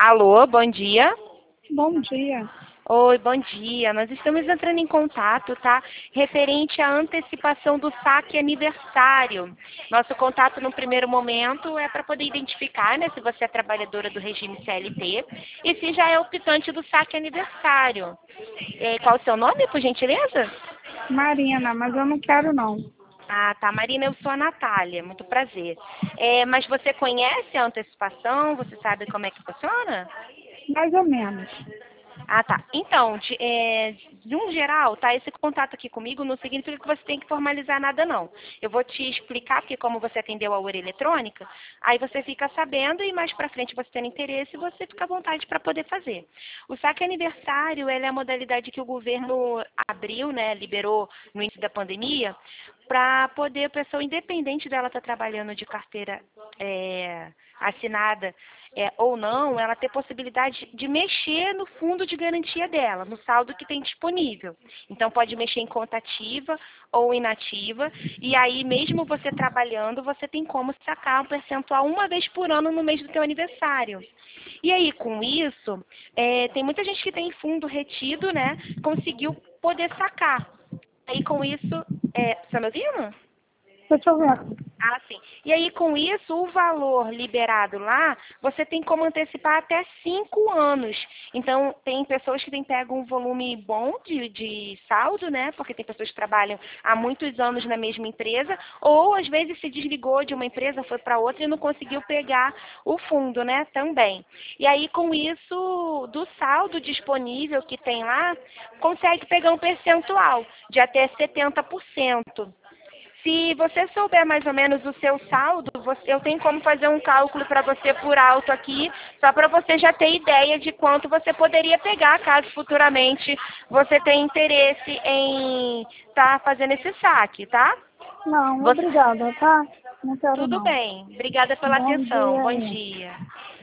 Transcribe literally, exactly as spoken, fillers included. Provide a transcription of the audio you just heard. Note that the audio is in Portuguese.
Alô, bom dia. Bom dia. Oi, bom dia. Nós estamos entrando em contato, tá? Referente à antecipação do saque aniversário. Nosso contato no primeiro momento é para poder identificar, né, se você é trabalhadora do regime C L T e se já é optante do saque aniversário. É, qual o seu nome, por gentileza? Marina, mas eu não quero não. Ah, tá. Marina, eu sou a Natália. Muito prazer. É, mas você conhece a antecipação? Você sabe como é que funciona? Mais ou menos. Ah, tá. Então, de, é, de um geral, tá? Esse contato aqui comigo não significa que você tem que formalizar nada, não. Eu vou te explicar, porque como você atendeu a hora eletrônica, aí você fica sabendo e mais pra frente você tendo interesse, você fica à vontade para poder fazer. O saque aniversário, ele é a modalidade que o governo abriu, né, liberou no início da pandemia, para poder a pessoa, independente dela estar trabalhando de carteira é, assinada é, ou não, ela ter possibilidade de mexer no fundo de garantia dela, no saldo que tem disponível. Então, pode mexer em conta ativa ou inativa, e aí, mesmo você trabalhando, você tem como sacar um percentual uma vez por ano no mês do seu aniversário. E aí, com isso, é, tem muita gente que tem fundo retido, né, conseguiu poder sacar. Aí, com isso, é, você tá me ouvindo? Deixa eu ver. Ah, sim. E aí, com isso, o valor liberado lá, você tem como antecipar até cinco anos. Então, tem pessoas que têm pego um volume bom de, de saldo, né? Porque tem pessoas que trabalham há muitos anos na mesma empresa, ou às vezes se desligou de uma empresa, foi para outra e não conseguiu pegar o fundo, né? Também. E aí, com isso, do saldo disponível que tem lá, consegue pegar um percentual de até setenta por cento. Se você souber mais ou menos o seu saldo, você, eu tenho como fazer um cálculo para você por alto aqui, só para você já ter ideia de quanto você poderia pegar, caso futuramente você tenha interesse em estar tá fazendo esse saque, tá? Não, Você... obrigada, tá? Não quero Tudo não. bem. Obrigada pela Bom atenção. dia Bom aí. dia.